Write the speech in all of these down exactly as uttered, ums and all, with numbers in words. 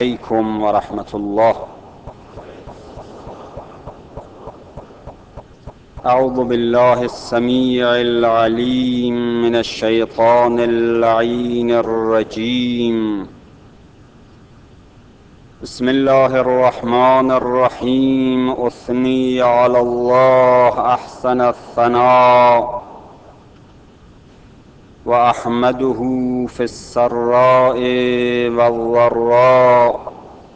عليكم ورحمة الله. أعوذ بالله السميع العليم من الشيطان اللعين الرجيم. بسم الله الرحمن الرحيم. أثني على الله أحسن الثناء وأحمده في السراء والضراء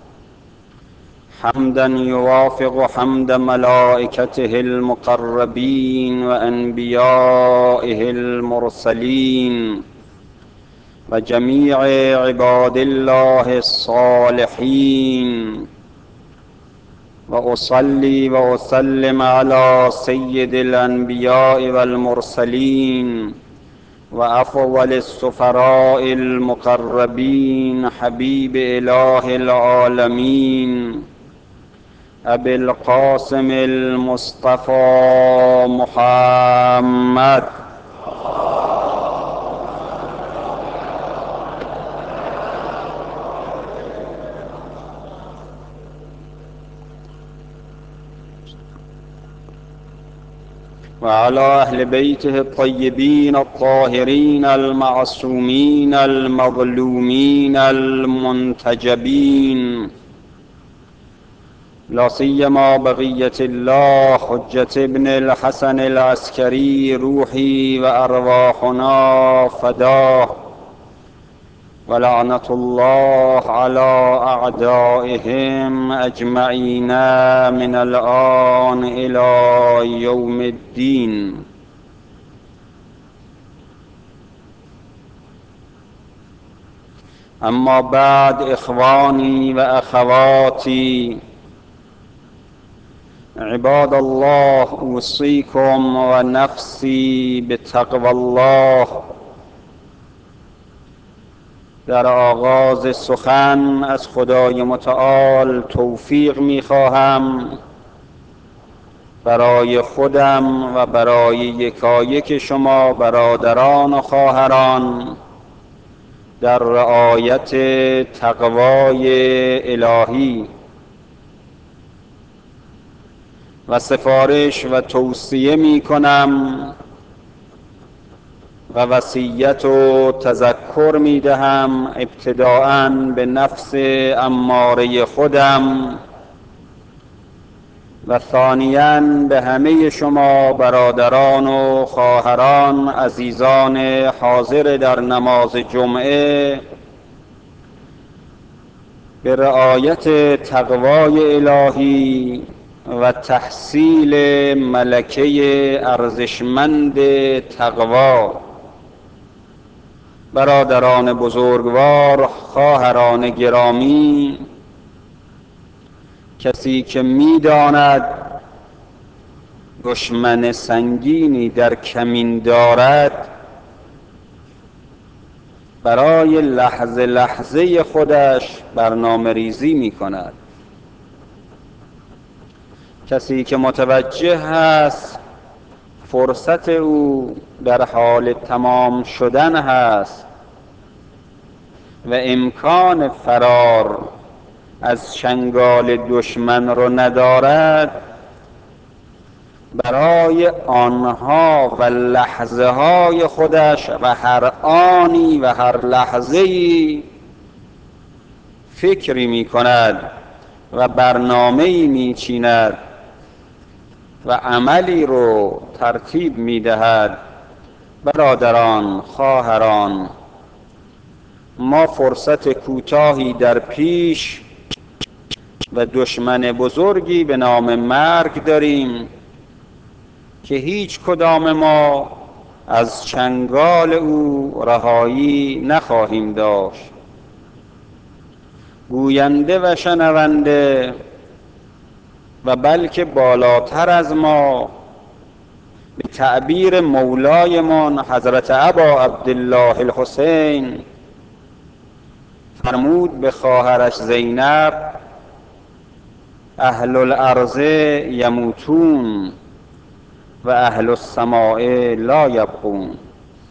حمدا يوافق حمد ملائكته المقربين وأنبيائه المرسلين وجميع عباد الله الصالحين، وأصلي وأسلم على سيد الأنبياء والمرسلين وأفضل السفراء المقربين حبيب إله العالمين أبي القاسم المصطفى محمد وعلى أهل بيته الطيبين الطاهرين المعصومين المظلومين المنتجبين، لا سيما بقية الله حجة ابن الحسن العسكري روحي وأرواحنا فداه، ولعنة الله على أعدائهم أجمعين من الآن إلى يوم الدين. أما بعد، إخواني وأخواتي عباد الله، أوصيكم ونفسي بتقوى الله. در آغاز سخن از خدای متعال توفیق می‌خواهم برای خودم و برای یکایک شما برادران و خواهران در رعایت تقوای الهی و سفارش و توصیه می‌کنم و وصیت و تذکر می دهم ابتداءً به نفس اماره خودم و ثانیاً به همه شما برادران و خواهران عزیزان حاضر در نماز جمعه به رعایت تقوای الهی و تحصیل ملکه ارزشمند تقوا. برادران بزرگوار، خواهران گرامی، کسی که می‌داند دشمن سنگینی در کمین دارد، برای لحظه لحظه خودش برنامه ریزی می‌کند. کسی که متوجه است فرصت او در حال تمام شدن هست و امکان فرار از چنگال دشمن را ندارد، برای آنها و لحظه های خودش و هر آنی و هر لحظه‌ای فکری می کند و برنامه‌ای می چیند و عملی رو ترتیب می دهد. برادران، خواهران، ما فرصت کوتاهی در پیش و دشمن بزرگی به نام مرگ داریم که هیچ کدام ما از چنگال او رهایی نخواهیم داشت. گوینده و شنونده و بلکه بالاتر از ما، به تعبیر مولایمان حضرت ابا عبدالله الحسین فرمود به خواهرش زینب: اهل الارض یموتون و اهل السماء لا یبقون.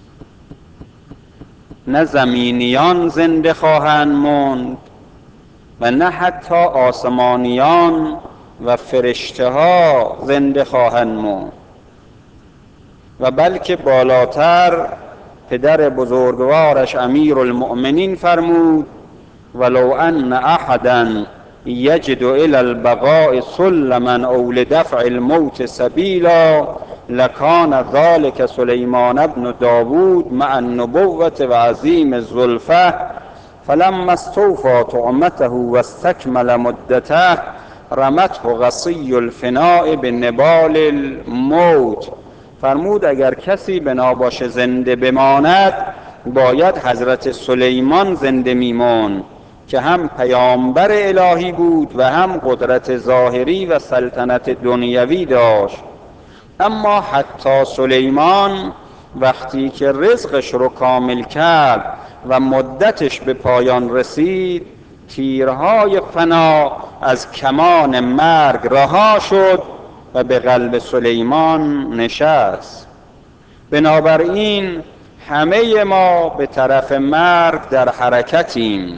نه زمینیان زنده خواهند ماند و نه حتی آسمانیان و فرشته ها زنده خواهند موند، و بلکه بالاتر پدر بزرگوارش امیر المؤمنین فرمود ولو ان احدا یجد الى البقاء سلما او لدفع الموت سبیلا لکان ذلك سلیمان بن داود مع النبوة و عظیم الزلفة فلما استوفى طعمته واستكمل مدته رمته غصی الفناء بنبال الموت. فرمود اگر کسی بنا باشه زنده بماند باید حضرت سلیمان زنده میمون که هم پیامبر الهی بود و هم قدرت ظاهری و سلطنت دنیوی داشت. اما حتی سلیمان وقتی که رزقش رو کامل کرد و مدتش به پایان رسید تیرهای فنا از کمان مرگ رها شد و به قلب سلیمان نشست. بنابراین همه ما به طرف مرگ در حرکتیم.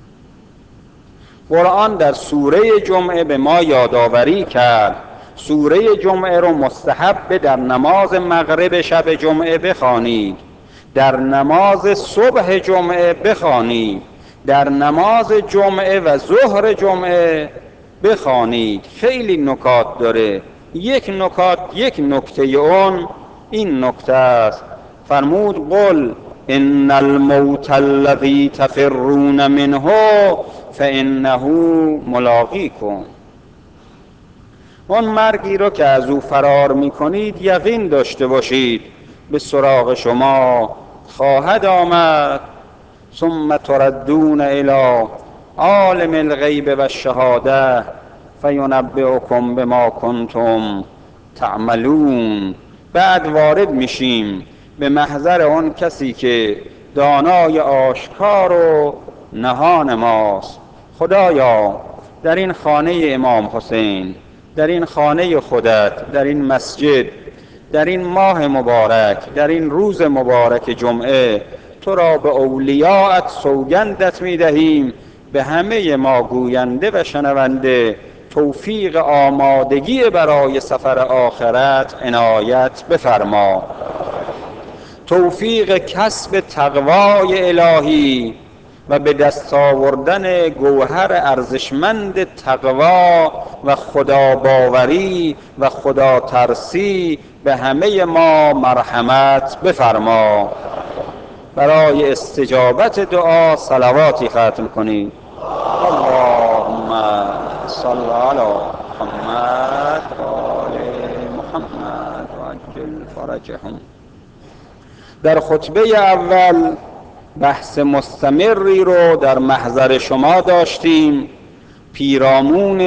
قرآن در سوره جمعه به ما یادآوری کرد سوره جمعه رو مستحب در نماز مغرب شب جمعه بخوانید، در نماز صبح جمعه بخوانید، در نماز جمعه و ظهر جمعه بخوانید. خیلی نکات داره. یک نکات یک نکته اون این نکته است. فرمود قل ان الموت الذی تفرون منه فانه ملاقیکم. اون مرگی رو که از او فرار میکنید یقین داشته باشید به سراغ شما خواهد آمد. ثم تردون الی عالم الغیب و الشهاده فینبئکم بما کنتم تعملون. بعد وارد میشیم به محضر آن کسی که دانای آشکار و نهان ماست. خدایا در این خانه امام حسین، در این خانه خودت، در این مسجد، در این ماه مبارک، در این روز مبارک جمعه تو را به اولیاءت سوگندت میدهیم به همه ما گوینده و شنونده توفیق آمادگی برای سفر آخرت عنایت بفرما، توفیق کسب تقوای الهی و به دست آوردن گوهر ارزشمند تقوا و خدا باوری و خدا ترسی به همه ما مرحمت بفرما. برای استجابت دعا صلواتی ختم کنید. اللهم صل علی محمد و آل محمد و عجل فرجهم. در خطبه اول بحث مستمری رو در محضر شما داشتیم پیرامون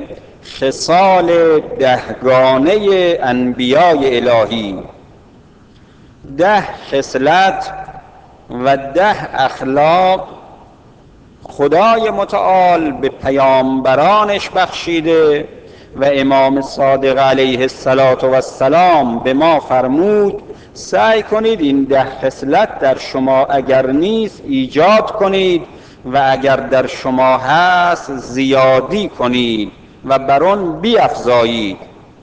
خصال دهگانه انبیاء الهی. ده خصلت و ده اخلاق خدای متعال به پیامبرانش بخشیده و امام صادق علیه السلام به ما فرمود سعی کنید این ده خصلت در شما اگر نیست ایجاد کنید و اگر در شما هست زیادی کنید و بر آن بیفزایید.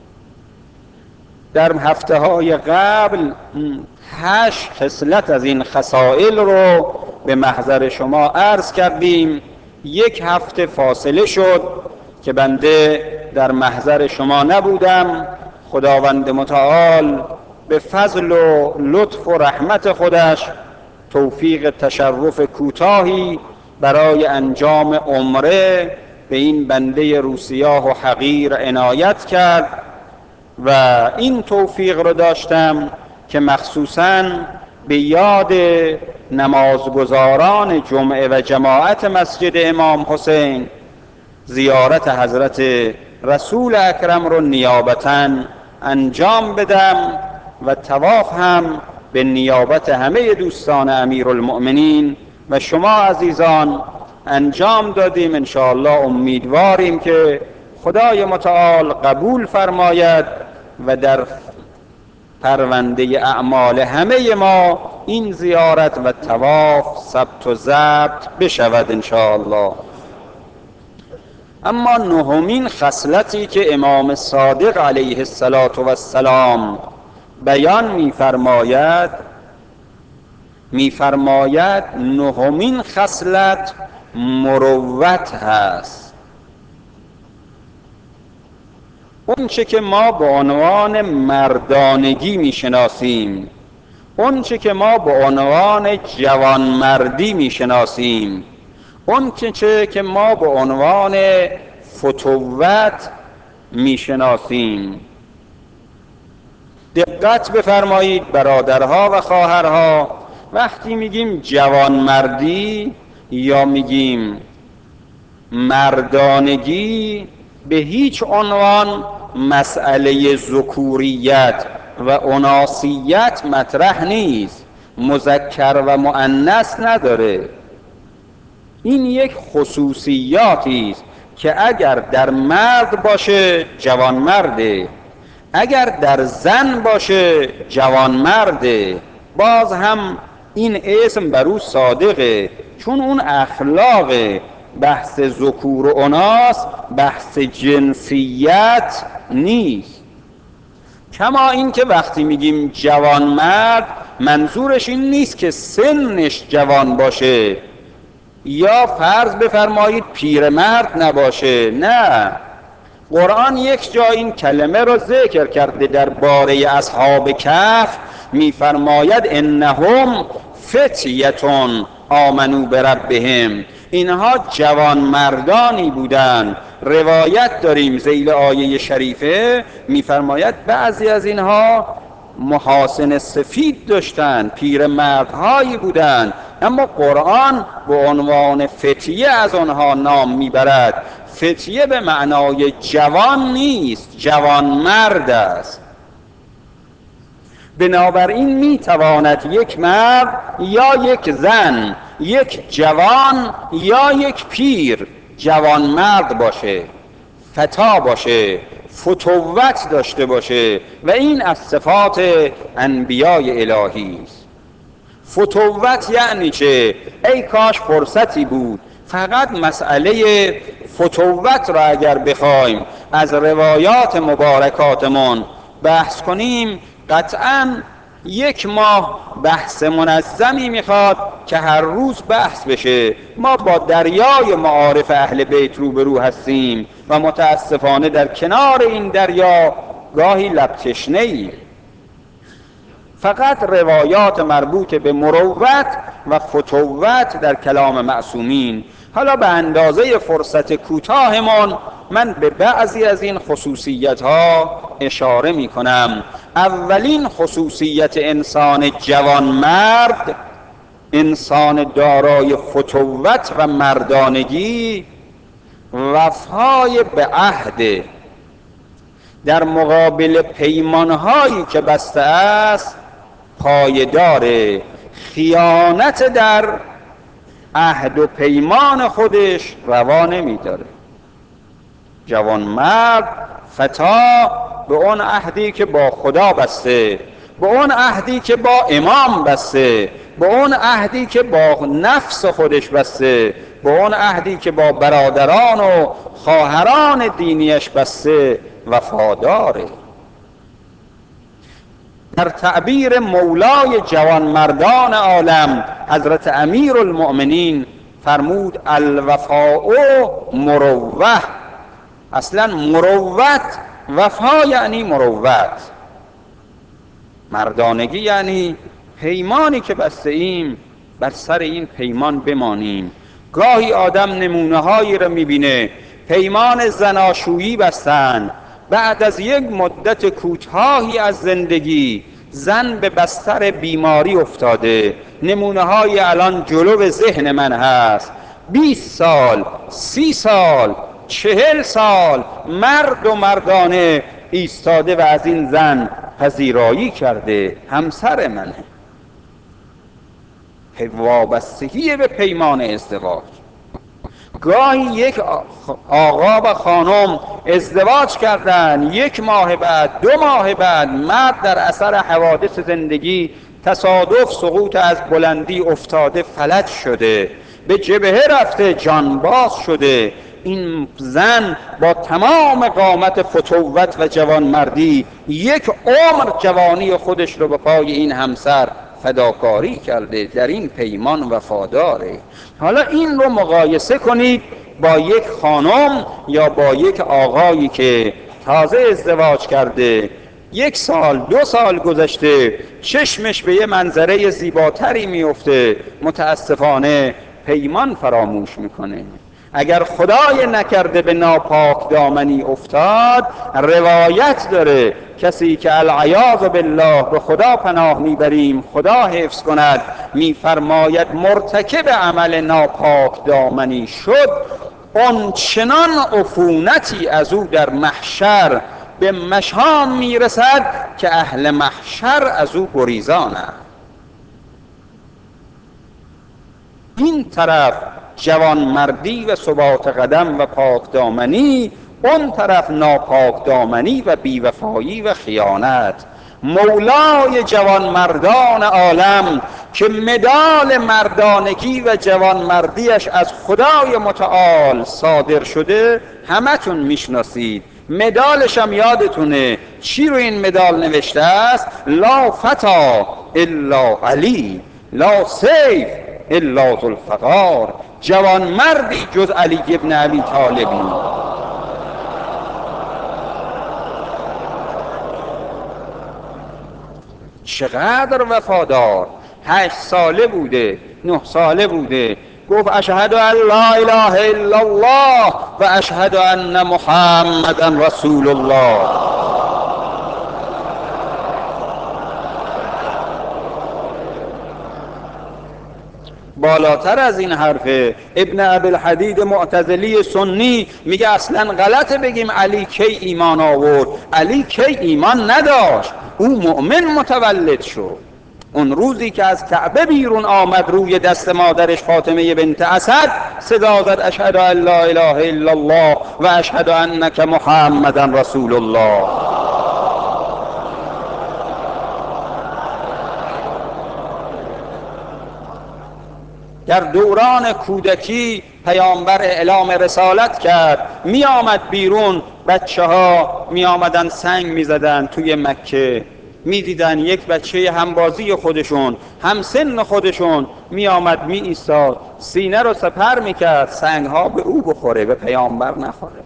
در هفته های قبل هشت خصلت از این خصائل رو به محضر شما عرض کردیم. یک هفته فاصله شد که بنده در محضر شما نبودم. خداوند متعال به فضل و لطف و رحمت خودش توفیق تشرف کوتاهی برای انجام عمره به این بنده روسیاه و حقیر عنایت کرد و این توفیق رو داشتم که مخصوصاً به یاد نمازگزاران جمعه و جماعت مسجد امام حسین زیارت حضرت رسول اکرم رو نیابتاً انجام بدم و طواف هم به نیابت همه دوستان امیرالمؤمنین و شما عزیزان انجام دادیم. انشاءالله امیدواریم که خدای متعال قبول فرماید و در پرونده اعمال همه ما این زیارت و طواف ثبت و ضبط بشود انشاءالله. اما نهمین خصلتی که امام صادق علیه السلام بیان می‌فرماید می‌فرماید نهمین خصلت مروت هست. اون چه که ما به عنوان مردانگی میشناسیم، اون چه که ما به عنوان جوانمردی میشناسیم، اون چه که ما به عنوان فتوت میشناسیم. دقت بفرمایید برادرها و خواهرها، وقتی میگیم جوانمردی یا میگیم مردانگی، به هیچ عنوان مسئله ذکوریت و اناثیت مطرح نیست، مذکر و مؤنث نداره. این یک خصوصیاتی است که اگر در مرد باشه جوانمرده، اگر در زن باشه جوانمرده. باز هم این اسم بر او صادقه، چون اون اخلاق بحث ذکور و اناث بحث جنسیت نیست. کما این که وقتی میگیم جوانمرد منظورش این نیست که سنش جوان باشه یا فرض بفرمایید پیرمرد نباشه، نه. قرآن یک جا این کلمه را ذکر کرده درباره اصحاب کهف، میفرماید انهم فتیتون آمنو بربهم، اینها جوان مردانی بودند. روایت داریم ذیل آیه شریفه میفرماید بعضی از اینها محاسن سفید داشتند، پیرمردهایی بودند، اما قرآن به عنوان فتیه از آنها نام میبرد. فتیه به معنای جوان نیست، جوان مرد است. بنابراین میتواند یک مرد یا یک زن، یک جوان یا یک پیر جوان مرد باشه، فتا باشه، فتوت داشته باشه، و این از صفات انبیای الهی است. فتوت یعنی چه؟ ای کاش فرصتی بود فقط مسئله فتوت را اگر بخوایم از روایات مبارکاتمون بحث کنیم، قطعاً یک ماه بحث منظمی میخواد که هر روز بحث بشه. ما با دریای معارف اهل بیت روبرو هستیم و متاسفانه در کنار این دریا گاهی لب تشنه ایم. فقط روایات مربوط به مروت و فتوت در کلام معصومین. حالا به اندازه فرصت کوتاهمان من به بعضی از این خصوصیت ها اشاره می کنم. اولین خصوصیت انسان جوانمرد، انسان دارای فتوت و مردانگی، وفای به عهد در مقابل پیمانهایی که بسته است پایدار، خیانت در عهد و پیمان خودش روا نمی‌داره. جوانمرد فتا به اون عهدی که با خدا بسته، به اون عهدی که با امام بسته، به اون عهدی که با نفس خودش بسته، به اون عهدی که با برادران و خواهران دینیش بسته وفاداره. در تعبیر مولای جوانمردان عالم حضرت امیرالمؤمنین فرمود الوفاء مروه. اصلا مروت، وفا یعنی مروت، مردانگی یعنی پیمانی که بسته ایم بر سر این پیمان بمانیم. گاهی آدم نمونه هایی را میبینه پیمان زناشویی بستن، بعد از یک مدت کوتاهی از زندگی زن به بستر بیماری افتاده. نمونه های الان جلو ذهن من هست. بیست سال، سی سال، چهل سال مرد و مردانه ایستاده و از این زن پذیرایی کرده همسر منه. وابستگی به پیمان ازدواج. گاهی یک آقا و خانم ازدواج کردن، یک ماه بعد، دو ماه بعد مرد در اثر حوادث زندگی تصادف سقوط از بلندی افتاده فلج شده، به جبهه رفته جانباز شده. این زن با تمام قامت فتوت و جوانمردی یک عمر جوانی خودش رو به پای این همسر فداکاری کرده، در این پیمان وفاداره. حالا این رو مقایسه کنید با یک خانم یا با یک آقایی که تازه ازدواج کرده، یک سال دو سال گذشته، چشمش به یه منظره زیباتری میفته، متاسفانه پیمان فراموش میکنه. اگر خدای نکرده به ناپاک دامنی افتاد، روایت داره کسی که العیاذ بالله به خدا پناه میبریم، خدا حفظ کند، میفرماید مرتکب عمل ناپاک دامنی شد، اون چنان عفونتی از او در محشر به مشام میرسد که اهل محشر از او گریزانند. این طرف جوانمردی و ثبات قدم و پاک دامنی، اون طرف ناپاک دامنی و بیوفایی و خیانت. مولای جوانمردان عالم که مدال مردانگی و جوانمردیش از خدای متعال صادر شده همتون میشناسید، مدالش هم یادتونه چی رو این مدال نوشته است؟ لا فتا الا علی، لا سیف الا ذوالفقار، جوان مردی جز علی ابن ابی طالب نیست. چقدر وفادار، هشت ساله بوده، نه ساله بوده، گفت اشهد ان لا اله الا الله و اشهد ان محمدا رسول الله. بالاتر از این حرفه. ابن ابوالحدید معتزلی سنی میگه اصلا غلطه بگیم علی کی ایمان آورد. علی کی ایمان نداشت، او مؤمن متولد شد. اون روزی که از کعبه بیرون آمد، روی دست مادرش فاطمه بنت اسد صدا زد اشهد ان لا اله الا الله و اشهد انک محمدا رسول الله. در دوران کودکی پیامبر اعلام رسالت کرد، می آمد بیرون، بچه ها می آمدن سنگ می زدن توی مکه، می دیدن یک بچه همبازی خودشون، هم سن خودشون می آمد می ایستاد، سینه رو سپر می کرد سنگ ها به او بخوره، به پیامبر نخوره.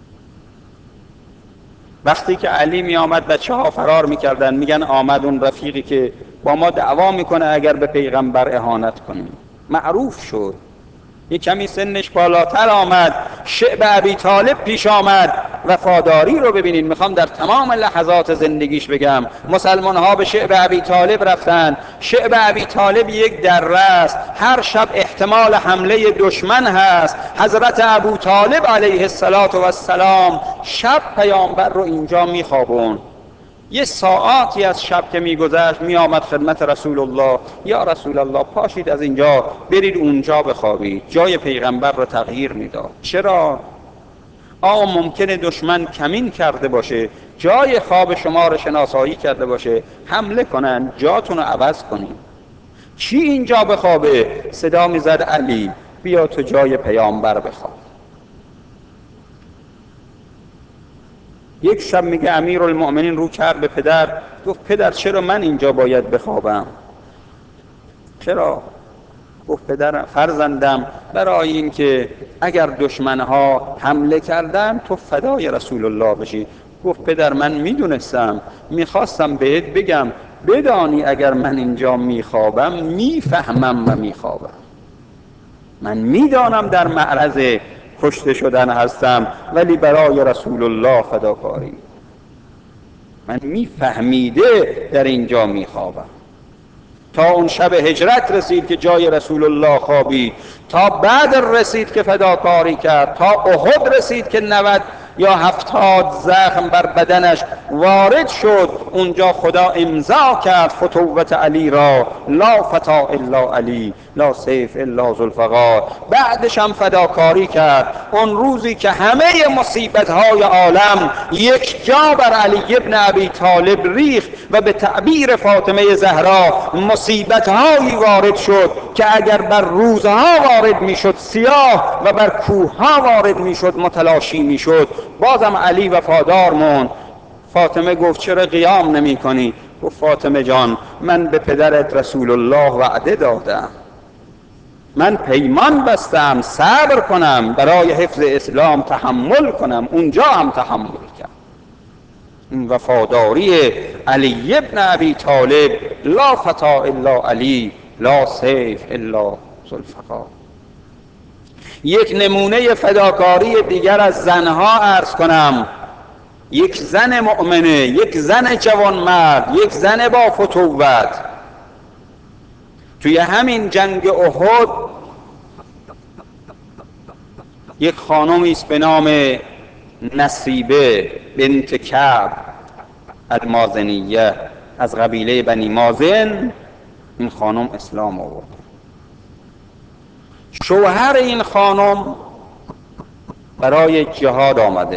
وقتی که علی می آمد بچه ها فرار می کردن، میگن آمد اون رفیقی که با ما دعوا میکنه اگر به پیغمبر اهانت کنیم. معروف شد، یک کمی سنش بالاتر آمد، شعب ابی طالب پیش آمد. وفاداری رو ببینید، میخوام در تمام لحظات زندگیش بگم. مسلمان ها به شعب ابی طالب رفتن. شعب ابی طالب یک دره است، هر شب احتمال حمله دشمن هست. حضرت ابو طالب علیه السلام شب پیامبر رو اینجا میخوابون. یه ساعاتی از شب که میگذشت میآمد خدمت رسول الله، یا رسول الله پاشید از اینجا برید اونجا بخوابید. جای پیغمبر رو تغییر میداد. چرا؟ آه ممکنه دشمن کمین کرده باشه، جای خواب شما رو شناسایی کرده باشه، حمله کنن، جاتون رو عوض کنید. چی اینجا بخوابه؟ صدا میزد علی بیا تو جای پیامبر بخواب. یک شب میگه امیرالمؤمنین رو کرد به پدر، گفت پدر چرا من اینجا باید بخوابم؟ چرا؟ گفت پدر فرزندم برای این که اگر دشمنها حمله کردن تو فدای رسول الله بشی. گفت پدر من میدونستم، میخواستم بهت بگم بدانی اگر من اینجا میخوابم میفهمم و میخوابم. من میدانم در معرض کشته شدن هستم ولی برای رسول الله فداکاری. من میفهمیده در اینجا میخوابم. تا اون شب هجرت رسید که جای رسول الله خوابید، تا بدر رسید که فداکاری کرد، تا احد رسید که نود یا هفتاد زخم بر بدنش وارد شد. اونجا خدا امضا کرد فتوت علی را، لا فتا الا علی لا سیف الا ذوالفقار. بعدش هم فداکاری کرد. اون روزی که همه مصیبت های عالم یک جا بر علی ابن ابی طالب ریخت و به تعبیر فاطمه زهرا مصیبت هایی وارد شد که اگر بر روزها وارد میشد سیاه و بر کوه ها وارد میشد متلاشی میشد، بازم علی وفادار موند. فاطمه گفت چرا قیام نمی کنی؟ گفت فاطمه جان، من به پدرت رسول الله وعده دادم، من پیمان بستم صبر کنم، برای حفظ اسلام تحمل کنم. اونجا هم تحمل کرد. این وفاداری علی ابن ابی طالب، لا فتا الا علی لا سیف الا ذوالفقار. یک نمونه فداکاری دیگر از زنها عرض کنم. یک زن مؤمنه، یک زن جوانمرد، یک زن با فتوت، توی همین جنگ احد یک خانمی است به نام نصیبه بنت کعب المازنیه از قبیله بنی مازن. این خانم اسلام آورد. شوهر این خانم برای جهاد آمده،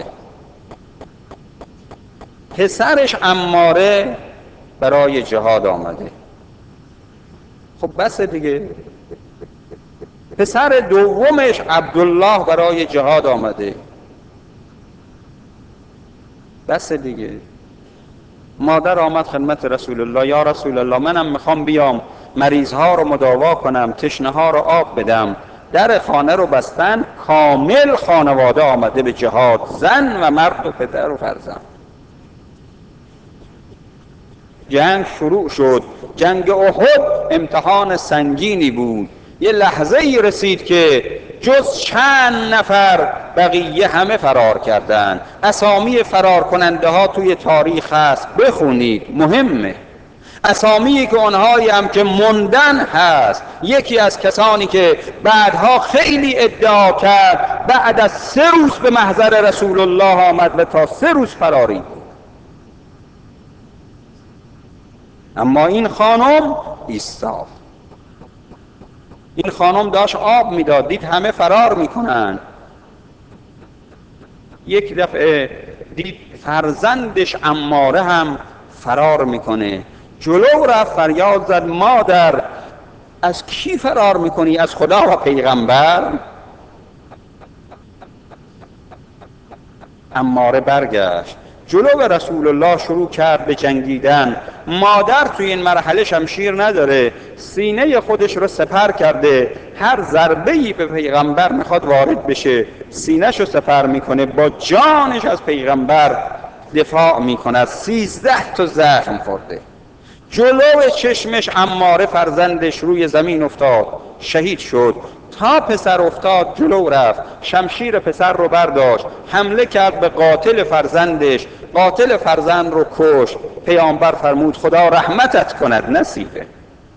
پسرش عماره برای جهاد آمده. خب بس دیگه. پسر دومش عبدالله برای جهاد آمده. بس دیگه. مادر آمد خدمت رسول الله، یا رسول الله منم میخوام بیام مریض ها رو مداوا کنم، تشنه ها رو آب بدم. در خانه رو بستن، کامل خانواده آمده به جهاد، زن و مرد و پدر و فرزند. جنگ شروع شد. جنگ احد امتحان سنگینی بود. یه لحظه ای رسید که جز چند نفر بقیه همه فرار کردند. اسامی فرار کننده ها توی تاریخ هست، بخونید، مهمه. اسامی که اونهایی هم که موندن هست. یکی از کسانی که بعدها خیلی ادعا کرد بعد از سه روز به محضر رسول الله آمد و تا سه روز فراری. اما این خانم ایستاد. این خانم داشت آب میداد، دید همه فرار میکنن. یک دفعه دید فرزندش عماره هم فرار میکنه. جلو رفت فریاد زد مادر از کی فرار میکنی؟ از خدا و پیغمبر؟ عماره برگشت جلو به رسول الله شروع کرد به جنگیدن. مادر توی این مرحله شمشیر نداره، سینه خودش رو سپر کرده، هر ضربه‌ای به پیغمبر میخواد وارد بشه سینه‌ش رو سپر میکنه، با جانش از پیغمبر دفاع میکنه. سیزده تا زخم خورده. جلو چشمش عماره فرزندش روی زمین افتاد، شهید شد. تا پسر افتاد جلو رفت، شمشیر پسر رو برداشت، حمله کرد به قاتل فرزندش، قاتل فرزند رو کشت. پیامبر فرمود خدا رحمتت کند نصیبه.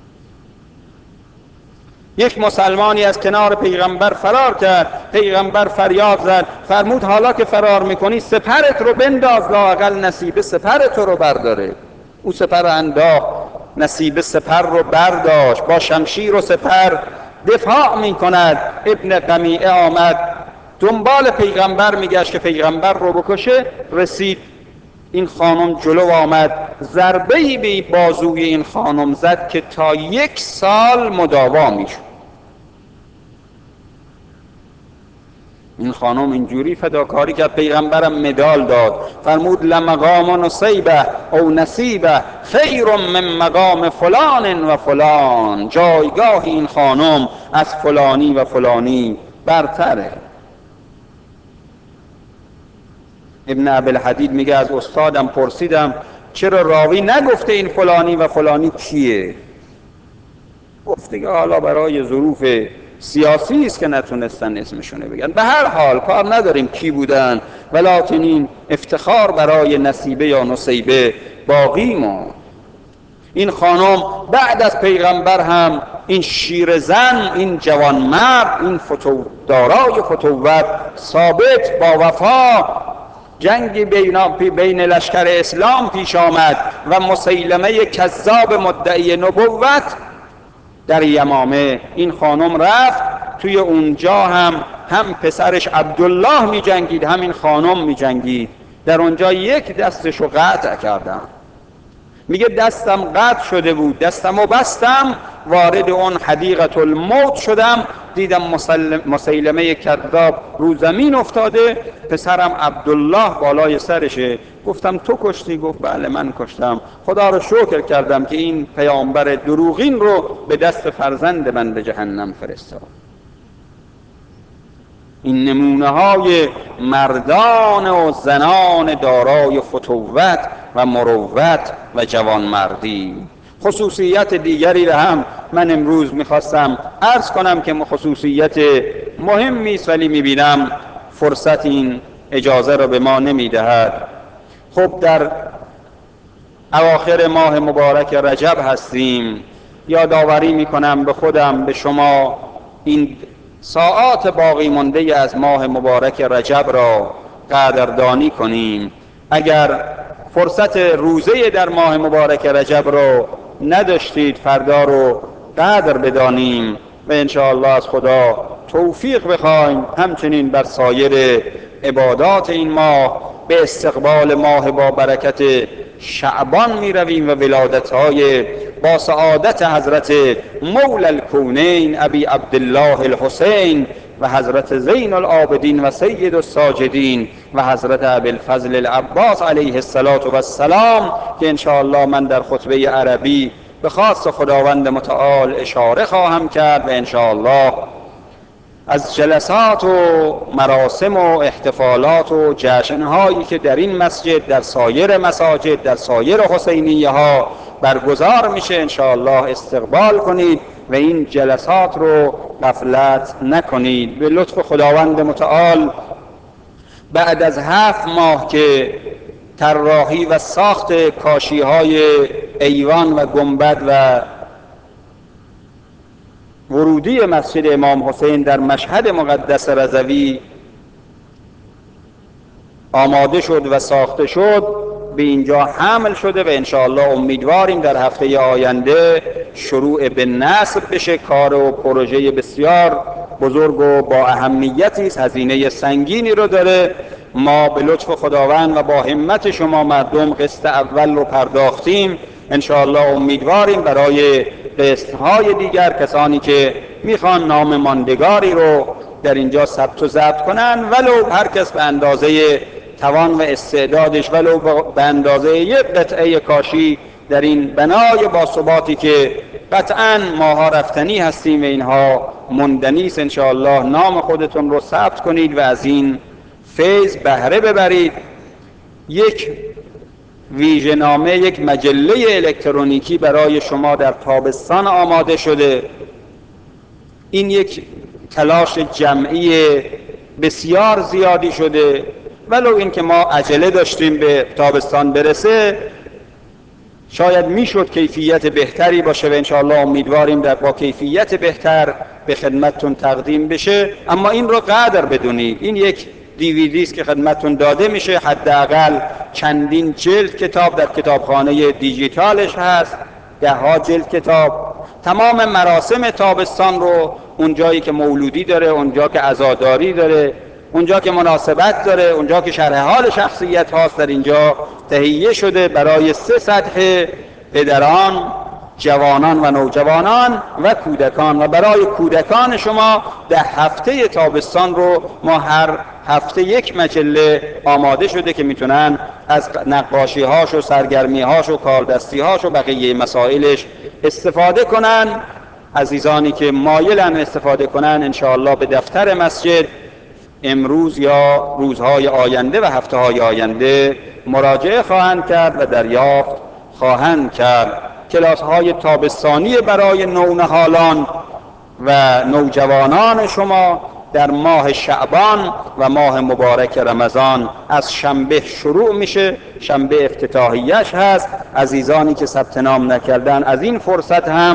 یک مسلمانی از کنار پیغمبر فرار کرد. پیغمبر فریاد زد، فرمود حالا که فرار میکنی سپرت رو بنداز، لااقل نصیبه سپرت رو برداره. او سپر انداخت، نصیبه سپر رو برداشت، با شمشیر و سپر دفاع می کند. ابن قمیعه آمد دنبال پیغمبر میگشت که پیغمبر رو بکشه. رسید این خانم جلو آمد، ضربه‌ای به بازوی این خانم زد که تا یک سال مداوا میشد. این خانم اینجوری فداکاری کرد، پیغمبرم مدال داد، فرمود لمقام نصیبه او نصیبه خیر من مقام فلان و فلان. جایگاه این خانم از فلانی و فلانی برتره. ابن ابوالحدید میگه از استادم پرسیدم چرا راوی نگفته این فلانی و فلانی کیه؟ گفته که حالا برای ظروف سیاسی است که نتونستن اسمشونه بگن. به هر حال کار نداریم کی بودن، ولکن این افتخار برای نصیبه یا نصیبه باقی ماند. این خانم بعد از پیغمبر هم این شیر زن، این جوان مرد، این فتو دارای فتوت ثابت با وفا جنگی بین بین لشکر اسلام پیش آمد و مسیلمه کذاب مدعی نبوت در یمامه. این خانم رفت توی اونجا هم هم پسرش عبدالله می جنگید، همین خانم می جنگید. در اونجا یک دستشو قطع کردم. میگه دستم قطع شده بود، دستمو بستم، وارد اون حدیقة الموت شدم، دیدم مسیلمه کذاب رو زمین افتاده، پسرم عبدالله بالای سرشه. گفتم تو کشتی؟ گفت بله من کشتم. خدا رو شکر کردم که این پیامبر دروغین رو به دست فرزند من به جهنم فرستاد. این نمونه های مردان و زنان دارای فتوت و مروت و جوانمردی. خصوصیت دیگری را هم من امروز میخواستم عرض کنم که خصوصیت مهمی است، ولی میبینم فرصت این اجازه را به ما نمیدهد. خب در اواخر ماه مبارک رجب هستیم. یادآوری میکنم به خودم، به شما، این ساعات باقی مانده از ماه مبارک رجب را قدردانی کنیم. اگر فرصت روزه در ماه مبارک رجب را نداشتید، فردا رو قدر بدانیم و انشاءالله از خدا توفیق بخوایم همچنین بر سایر عبادات این ماه به استقبال ماه با برکت شعبان می رویم و ولادت‌های با سعادت حضرت مولا الکونین ابی عبدالله الحسین و حضرت زین العابدین و سید الساجدین و حضرت ابی الفضل العباس علیه السلام که انشاءالله من در خطبه عربی به خاص خداوند متعال اشاره خواهم کرد و انشاءالله از جلسات و مراسم و احتفالات و جشنهایی که در این مسجد، در سایر مساجد، در سایر حسینیه ها برگزار میشه انشاءالله استقبال کنید و این جلسات رو غفلت نکنید. به لطف خداوند متعال بعد از هفت ماه که طراحی و ساخت کاشی های ایوان و گنبد و ورودی مسجد امام حسین در مشهد مقدس رضوی آماده شد و ساخته شد، به اینجا حمل شده و انشاءالله امیدواریم در هفته آینده شروع به نصب بشه. کار و پروژه بسیار بزرگ و با اهمیتی است، هزینه سنگینی رو داره. ما به لطف خداوند و با همت شما مردم قسط اول رو پرداختیم. انشاءالله امیدواریم برای قسطهای دیگر کسانی که میخوان نام ماندگاری رو در اینجا ثبت و ضبط کنن، ولو هر کس به اندازه توان و استعدادش، ولو به اندازه یک قطعه کاشی در این بنای باثباتی که قطعاً ماها رفتنی هستیم و اینها مندنی است، انشاءالله نام خودتون رو ثبت کنید و از این فیض بهره ببرید. یک ویژه‌نامه، یک مجله الکترونیکی برای شما در تابستان آماده شده. این یک تلاش جمعی بسیار زیادی شده، ولو این که ما عجله داشتیم به تابستان برسه، شاید میشد کیفیت بهتری باشه و انشاءالله امیدواریم در با کیفیت بهتر به خدمتتون تقدیم بشه. اما این رو قدر بدونید، این یک دیویدی است که خدمتتون داده میشه، حداقل چندین جلد کتاب در کتابخانه دیجیتالش هست، ده ها جلد کتاب. تمام مراسم تابستان رو، اونجایی که مولودی داره، اونجا که عزاداری داره، اونجا که مناسبت داره، اونجا که شرح حال شخصیت هاست، در اینجا تهیه شده برای سه سطح: پدران، جوانان و نوجوانان و کودکان. و برای کودکان شما ده هفته تابستان رو ما هر هفته یک مجله آماده شده که میتونن از نقاشی هاش و سرگرمی هاش و کاردستی هاش و بقیه مسائلش استفاده کنن. عزیزانی که مایلن استفاده کنن انشاءالله به دفتر مسجد امروز یا روزهای آینده و هفته های آینده مراجعه خواهند کرد و دریافت خواهند کرد. کلاس های تابستانی برای نونهالان و نوجوانان شما در ماه شعبان و ماه مبارک رمضان از شنبه شروع میشه، شنبه افتتاحیش هست. عزیزانی که ثبت نام نکردن از این فرصت هم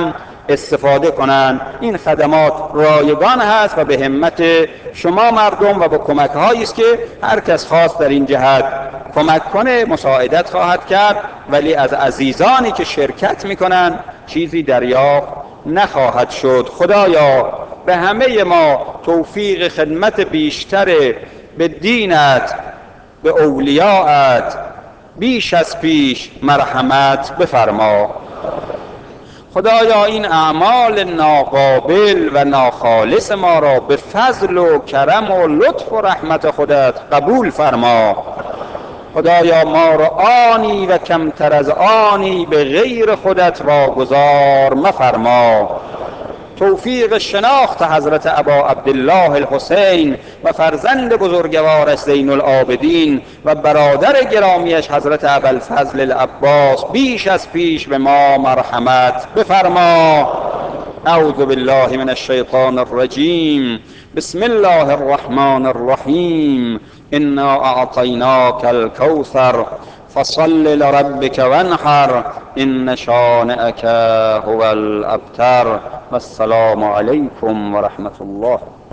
استفاده کنند. این خدمات رایگان هست و به همت شما مردم و با کمک هایی است که هر کس خواست در این جهت کمک کنه مساعدت خواهد کرد، ولی از عزیزانی که شرکت میکنند چیزی دریافت نخواهد شد. خدایا به همه ما توفیق خدمت بیشتر به دینت، به اولیاءت بیش از پیش مرحمت بفرما. خدایا این اعمال ناقابل و ناخالص ما را به فضل و کرم و لطف و رحمت خودت قبول فرما. خدایا ما را آنی و کمتر از آنی به غیر خودت واگذار مفرما. توفیق شناخت حضرت ابا عبدالله الحسین و فرزند بزرگوارش زین العابدین و برادر گرامیش حضرت ابوالفضل العباس بیش از پیش به ما مرحمت بفرما. اعوذ بالله من الشیطان الرجیم. بسم الله الرحمن الرحیم. انا اعطیناک الکوثر فصل لربك وانحر ان شانئك هو الابتر. والسلام علیکم و رحمت الله.